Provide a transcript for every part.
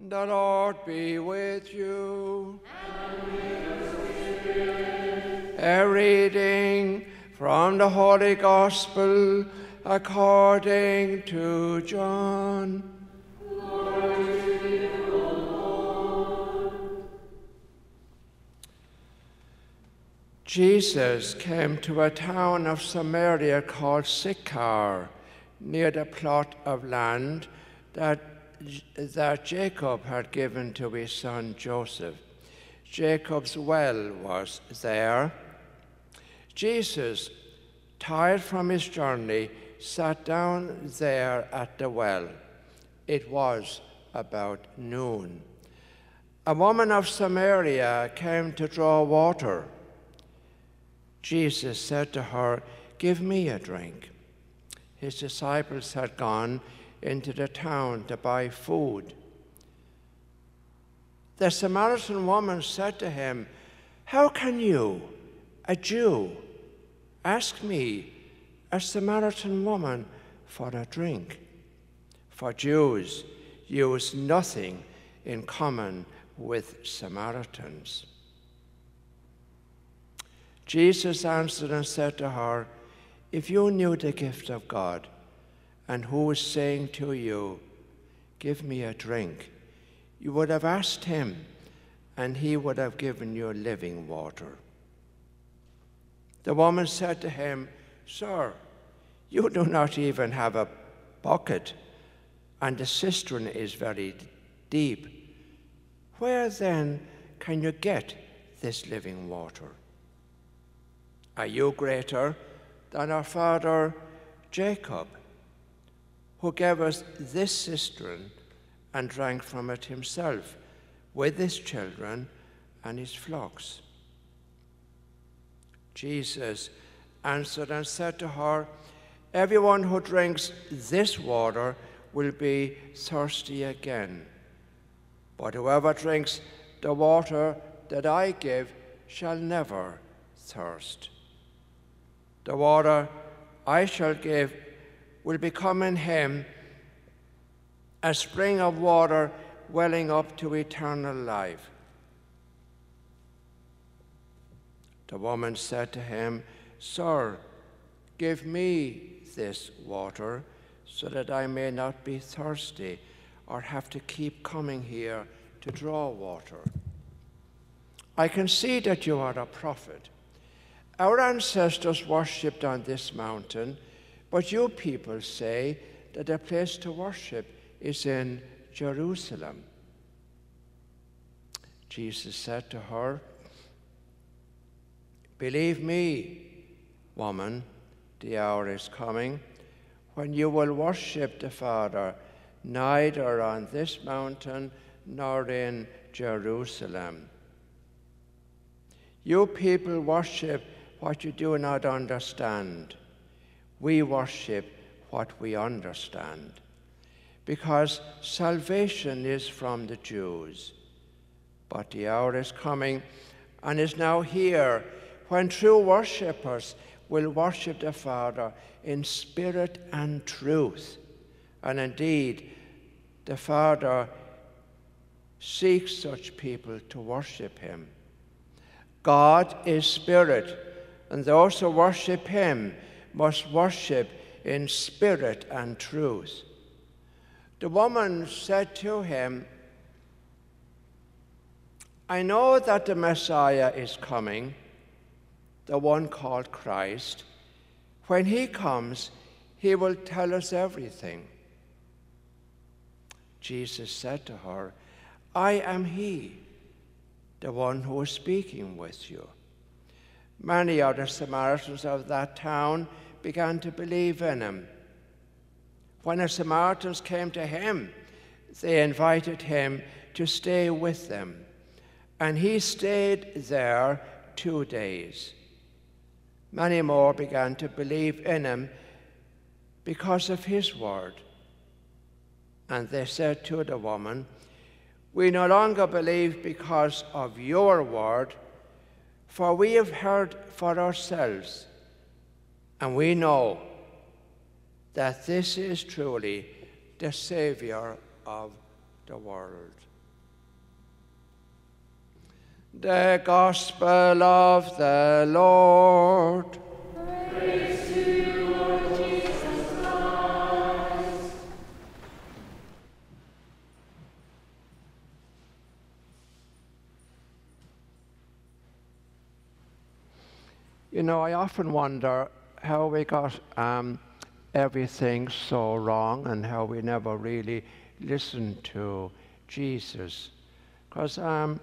The Lord be with you. And with your spirit. A reading from the Holy Gospel according to John. Glory to you, O Lord. Jesus came to a town of Samaria called Sychar, near the plot of land that Jacob had given to his son Joseph. Jacob's well was there. Jesus, tired from his journey, sat down there at the well. It was about noon. A woman of Samaria came to draw water. Jesus said to her, "Give me a drink." His disciples had gone into the town to buy food. The Samaritan woman said to him, "How can you, a Jew, ask me, a Samaritan woman, for a drink?" For Jews use nothing in common with Samaritans. Jesus answered and said to her, "If you knew the gift of God, and who is saying to you, 'Give me a drink,' you would have asked him, and he would have given you living water." The woman said to him, "Sir, you do not even have a bucket, and the cistern is very deep. Where then can you get this living water? Are you greater than our father Jacob, who gave us this cistern and drank from it himself, with his children and his flocks?" Jesus answered and said to her, "Everyone who drinks this water will be thirsty again. But whoever drinks the water that I give shall never thirst. The water I shall give will become in him a spring of water welling up to eternal life." The woman said to him, "Sir, give me this water so that I may not be thirsty or have to keep coming here to draw water. I can see that you are a prophet. Our ancestors worshipped on this mountain, but you people say that the place to worship is in Jerusalem." Jesus said to her, "Believe me, woman, the hour is coming when you will worship the Father, neither on this mountain nor in Jerusalem. You people worship what you do not understand. We worship what we understand, because salvation is from the Jews. But the hour is coming and is now here when true worshippers will worship the Father in spirit and truth. And indeed, the Father seeks such people to worship him. God is spirit, and those who worship him must worship in spirit and truth." The woman said to him, "I know that the Messiah is coming, the one called Christ. When he comes, he will tell us everything." Jesus said to her, "I am he, the one who is speaking with you." Many of the Samaritans of that town began to believe in him. When the Samaritans came to him, they invited him to stay with them, and he stayed there 2 days. Many more began to believe in him because of his word. And they said to the woman, "We no longer believe because of your word, for we have heard for ourselves, and we know that this is truly the Savior of the world." The Gospel of the Lord. Praise to you, Lord Jesus Christ. You know, I often wonder how we got everything so wrong and how we never really listened to Jesus. Because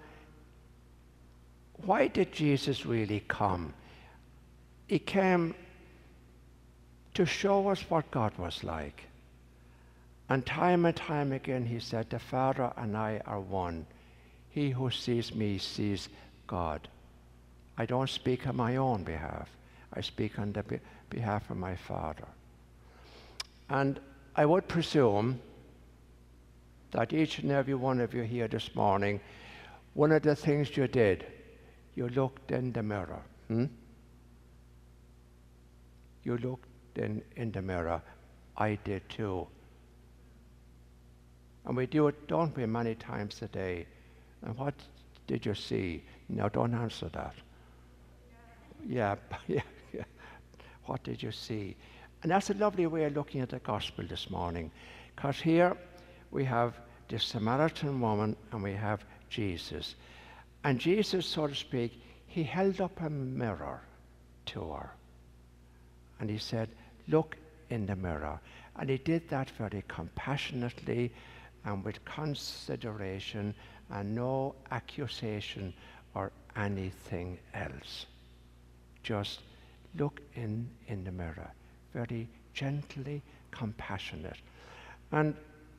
why did Jesus really come? He came to show us what God was like. And time again he said, the Father and I are one. He who sees me sees God. I don't speak on my own behalf. I speak on the behalf of my Father. And I would presume that each and every one of you here this morning, one of the things you did, you looked in the mirror. You looked in the mirror. I did too. And we do it, don't we, many times a day. And what did you see? Now, don't answer that. Yeah. What did you see? And that's a lovely way of looking at the gospel this morning. Because here we have this Samaritan woman and we have Jesus. And Jesus, so to speak, he held up a mirror to her. And he said, look in the mirror. And he did that very compassionately and with consideration and no accusation or anything else. Just look in the mirror, very gently compassionate. And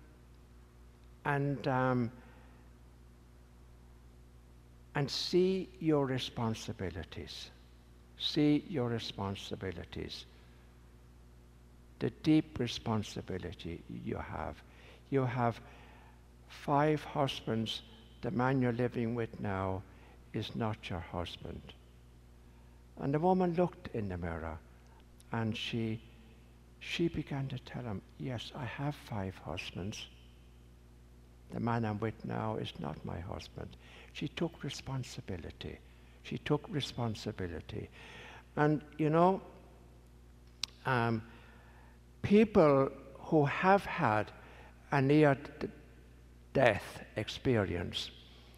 see your responsibilities. See your responsibilities. The deep responsibility you have. You have 5 husbands. The man you're living with now is not your husband. And the woman looked in the mirror and she began to tell him, yes, I have 5 husbands. The man I'm with now is not my husband. She took responsibility. She took responsibility. And, you know, people who have had a near-death experience,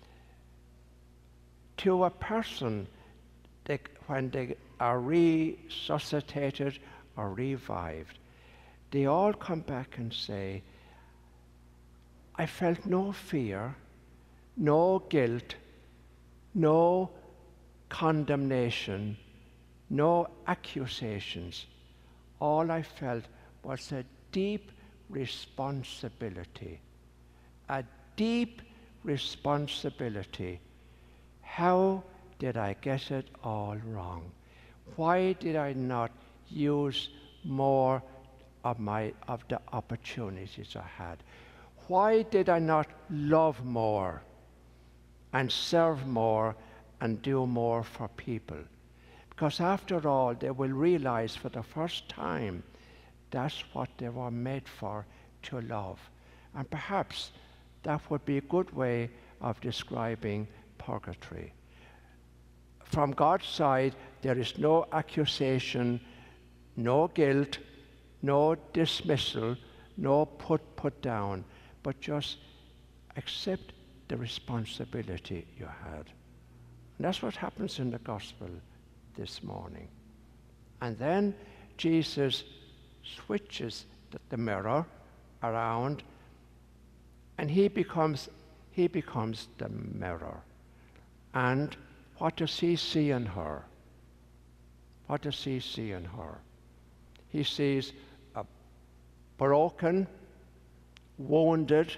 to a person, when they are resuscitated or revived, they all come back and say, I felt no fear, no guilt, no condemnation, no accusations. All I felt was a deep responsibility. A deep responsibility. How did I get it all wrong? Why did I not use more of the opportunities I had? Why did I not love more and serve more and do more for people? Because after all, they will realize for the first time that's what they were made for, to love. And perhaps that would be a good way of describing purgatory. From God's side, there is no accusation, no guilt, no dismissal, no put down, but just accept the responsibility you had. And that's what happens in the gospel this morning. And then Jesus switches the mirror around and he becomes the mirror. And what does he see in her? What does he see in her? He sees a broken, wounded,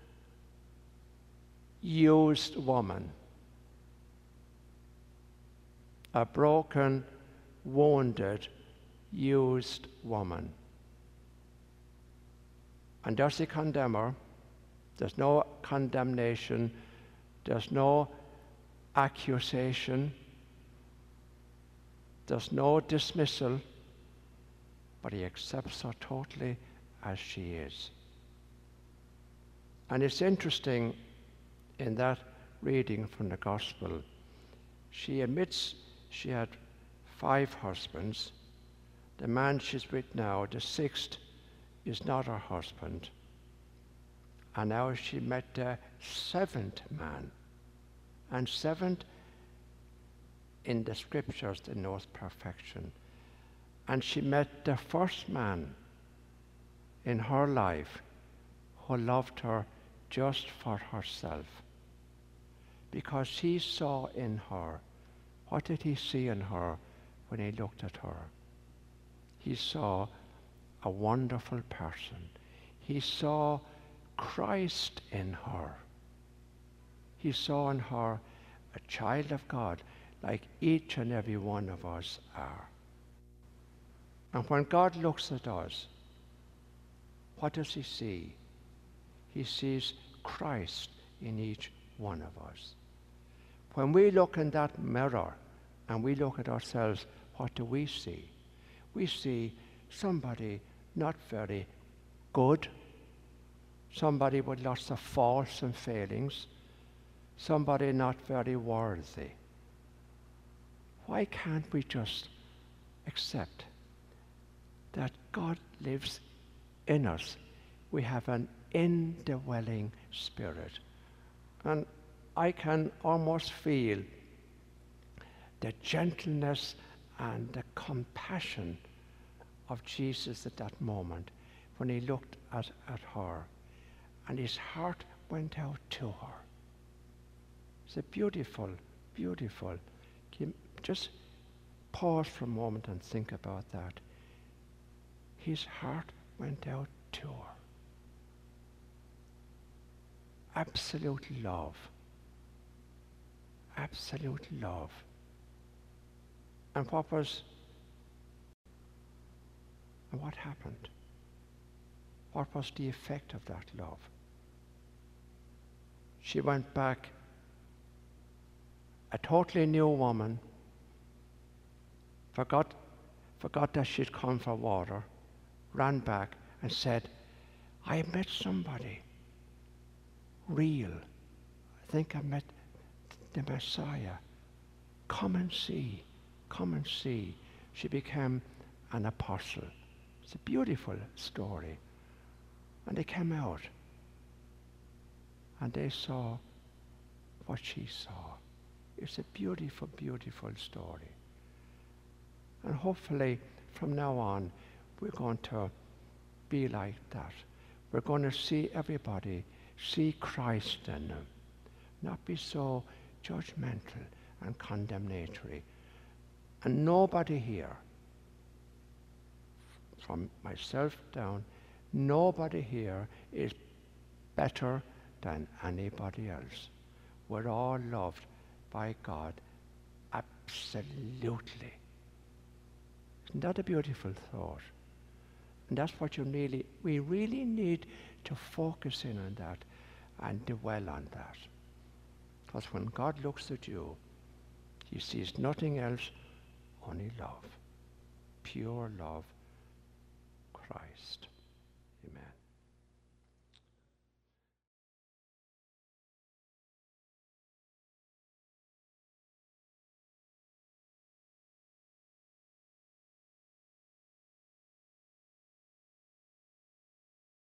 used woman. A broken, wounded, used woman. And does he condemn her? There's no condemnation. There's no accusation. There's no dismissal. But he accepts her totally as she is. And it's interesting in that reading from the Gospel She admits she had 5 husbands. The man she's with now, the 6th, is not her husband. And now she met the 7th man. And 7th in the scriptures denotes perfection. And she met the first man in her life who loved her just for herself. Because he saw in her, what did he see in her when he looked at her? He saw a wonderful person. He saw Christ in her. He saw in her a child of God, like each and every one of us are. And when God looks at us, what does he see? He sees Christ in each one of us. When we look in that mirror and we look at ourselves, what do we see? We see somebody not very good, somebody with lots of faults and failings, somebody not very worthy. Why can't we just accept that God lives in us? We have an indwelling spirit. And I can almost feel the gentleness and the compassion of Jesus at that moment when he looked at her, and his heart went out to her. It's a beautiful, beautiful. Just pause for a moment and think about that. His heart went out to her. Absolute love. Absolute love. And what happened? What was the effect of that love? She went back a totally new woman, forgot that she'd come for water, ran back and said, I met somebody real. I think I met the Messiah. Come and see. Come and see. She became an apostle. It's a beautiful story. And they came out and they saw what she saw. It's a beautiful, beautiful story. And hopefully from now on we're going to be like that. We're going to see everybody, see Christ in them, not be so judgmental and condemnatory. And nobody here, from myself down, nobody here is better than anybody else. We're all loved by God, absolutely. Isn't that a beautiful thought? And that's what we really need to focus in on that and dwell on that. Because when God looks at you, he sees nothing else, only love. Pure love, Christ.